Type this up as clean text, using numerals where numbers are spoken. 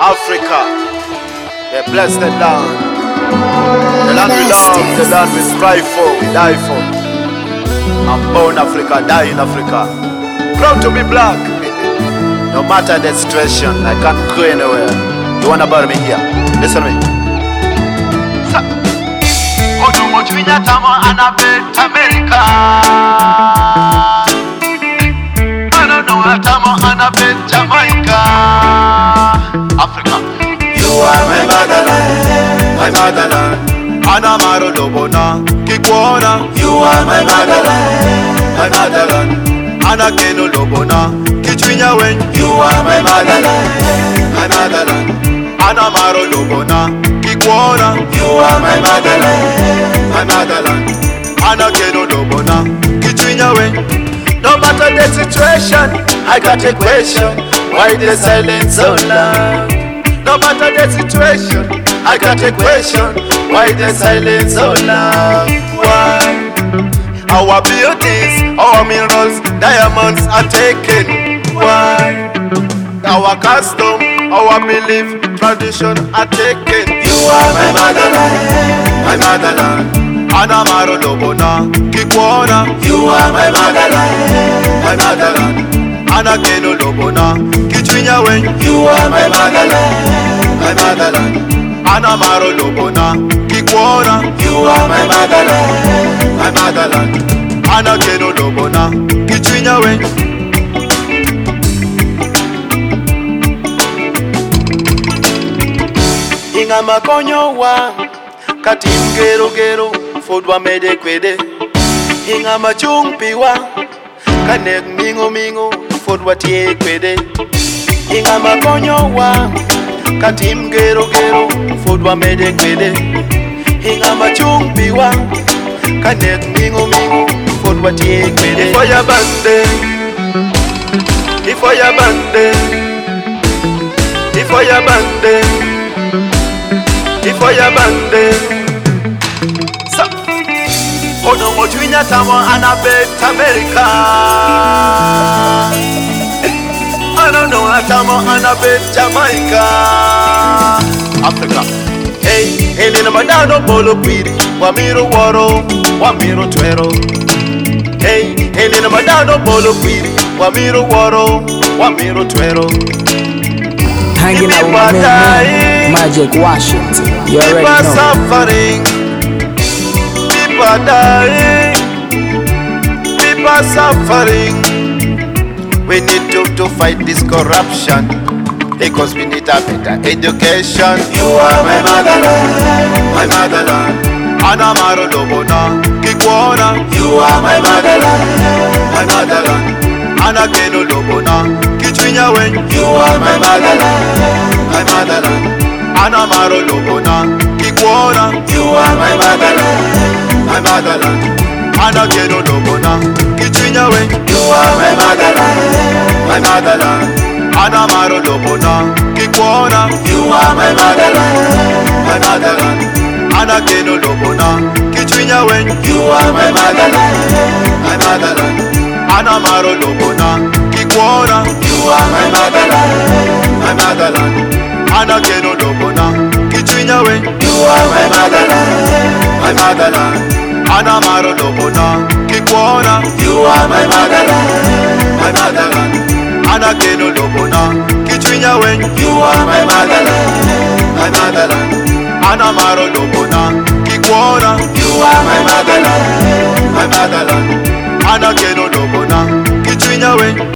Africa, the blessed land. The land we love, the land we strive for, we die for. I'm born Africa, die in Africa. Proud to be black. No matter the situation, I can't go anywhere. You wanna bury me here? Listen to me. America. I don't know Jamaica. Africa. You are my motherland, my motherland. Anamaro Lobona, Kikwana. You are my motherland, my motherland. Anakeno Lobona, Kichwinya Wen. You are my motherland, my motherland. Anamaro Lobona, Kikwana. You are my motherland, my motherland. Anakeno Lobona, Kichwinya Wen. No matter the situation, I got a question. Why the silence so loud? No matter the situation, I got a question. Why the silence so loud? Why? Our beauties, our minerals, diamonds are taken. Why? Our custom, our belief, tradition are taken. You are my motherland, my motherland. Anamaro Lobona, Kikwana. You are my motherland, my motherland. Anakeno Lobona, Kichwinya Wen. You are my motherland, my motherland. Anamaro Lobona, Kikwana. You are my motherland, my motherland. Anakeno Lobona, Kichwinya Wen. Inga makonyo wa kati mgero fodwa mede kwede. Inga machung piwa kanek mingo fodwa tie kwede. Inga makonyo wa kati mgero fodwa mede kwede. Inga machung piwa kanek mingo fodwa tie kwede. Ifoya bande, ifoya bande, ifoya bande, ifoya bande. Ono mojuinya tamo anabet America. I don't know atamo anabet Jamaica. Africa. Hey, elena madano bolo kwiri. Wamiro woro, wamiro twero. Hey, elena madano bolo kwiri. Wamiro woro, wamiro twero. Hanging out with my man, Magic Washington. You already know. Suffering. People dying, people suffering. We need to fight this corruption, because we need a better education. You are my motherland, my motherland. Anamaro Lobona, Kikwana. You are my motherland, my motherland. Anakeno Lobona, Kichwinya Wen. You are my motherland, my motherland. Anamaro Lobona, Kikwana. You are my motherland, my motherland. Anakeno Lobona, Kichwinya Wen. You are my motherland, my motherland. Anamaro Lobona, Kikwana. You are my motherland, my motherland. Anakeno Lobona, Kichwinya Wen. You are my motherland, my motherland. Anamaro Lobona, Kikwana. You are my motherland, my motherland. Anakeno Lobona, Kichwinya Wen. You are my motherland, my motherland. Anamaro Lobona, Kikwana. You are my motherland, my motherland. Anakeno Lobona, Kichwinya Wen. You are my motherland, my motherland. Anamaro Lobona, Kikwana. You are my motherland,